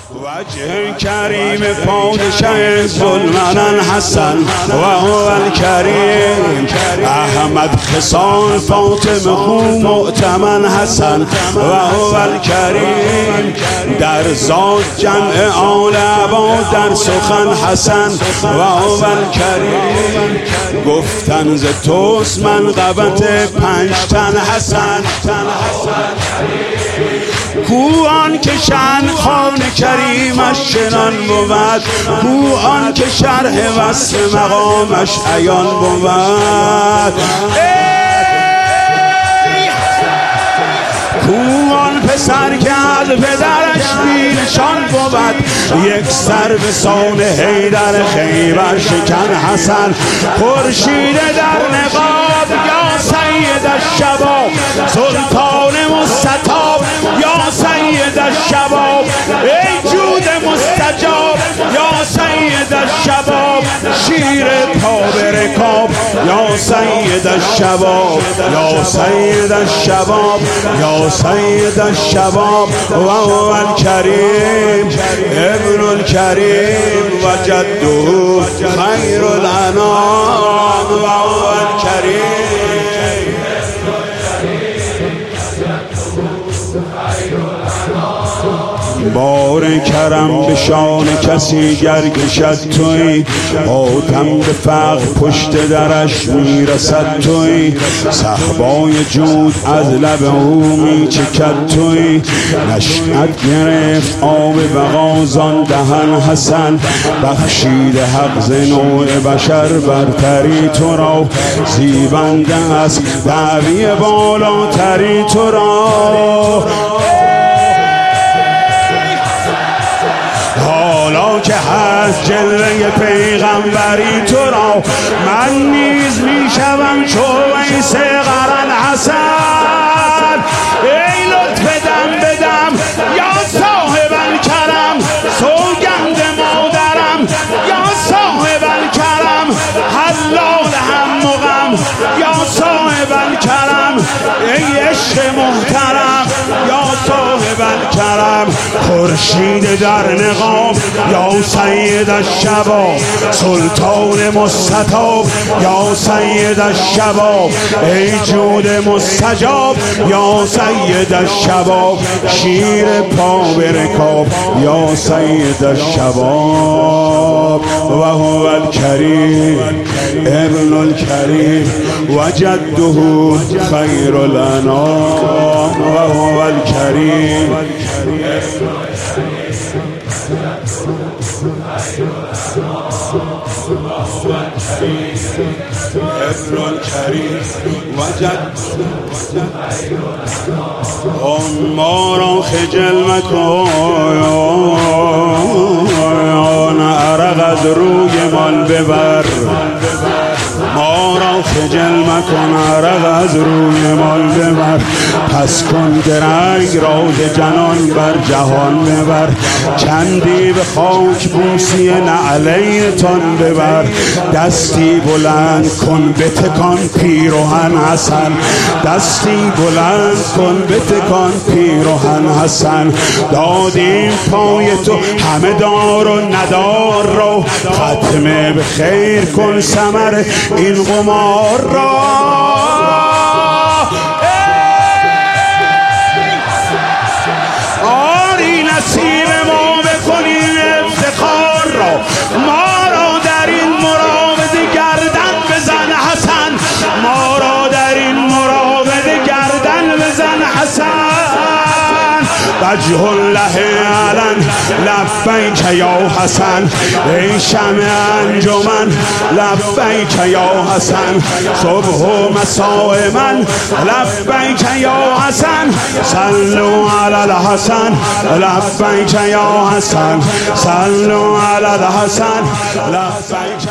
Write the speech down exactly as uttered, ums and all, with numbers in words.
وجه کریم پادشه ذوالمنن حسن و هو الکریم احمد خصال فاطمه خو مؤتمن حسن و هو الکریم در ذات جمع آل عباد در سخن حسن و هو الکریم گفتن ز توست منقبت پنج تن حسن کو آن که شأن خوان کریمش چنان بود کو آن که شرح وصف مقامش عیان بود کو آن پسر که از پدرش بی‌نشان بود یک سر به سان حیدر خیبر شکن حسن خورشید در نقاب یا سید الشباب سلطان مستطاب یا سید الشباب ای جود مستجاب یا سید الشباب شیر پا به رکاب یا سید الشباب یا سید الشباب یا سید الشباب و هو الکریم ابن الکریم و جده خیر الانام و هو الکریم بار کرم به شان کسی گرگشد توی آدم به فقر پشت درش میرسد توی صحبای جود از لب او میچکد توی نشأت گرفت آب بغازان دهن حسن بخشید حق ز نوع بشر برتری تو را زیبنده است دعوی بالاتری تو را حالا که هست جلوه پیغمبری تو را من نیز میشوم چو ویس قرن حسن ای لطف دم بدم یا صاحب الکرم سوگند مادرم یا صاحب الکرم حلال هم مغم یا صاحب الکرم ای عشق محترم یا صاحب الکرم خورشید در نقاب یا سید الشباب سلطان مستطاب یا سید الشباب ای جود مستجاب یا سید الشباب شیر پا به رکاب یا سید الشباب و هو الکریم ابن الکریم و جده خیر الانام و هو الکریم ابن الکریم و جد ما را خجل مکن عرق از روی مال ببر ما را خجل مکن عرق از روی مال ببر پس کن درنگ راز جنان بر جهان ببر چندی به خاک بوسی نعلیتان ببر دستی بلند کن بتکان پیروهن حسن دستی بلند کن بتکان پیروهن حسن دادیم پای تو همه دار و ندار رو ختمه به خیر کن ثمر این قمار را آری نصیب ما بکنین افتخار را ما را در این مراود گردن بزن حسن ما را در این مراود گردن بزن حسن وجه الله علن لبیک یا حسن ای شمع انجمن لبیک یا حسن صبح و مساء من لبیک یا حسن صلوا علی الحسن لبیک یا حسن صلوا علی الحسن لبیک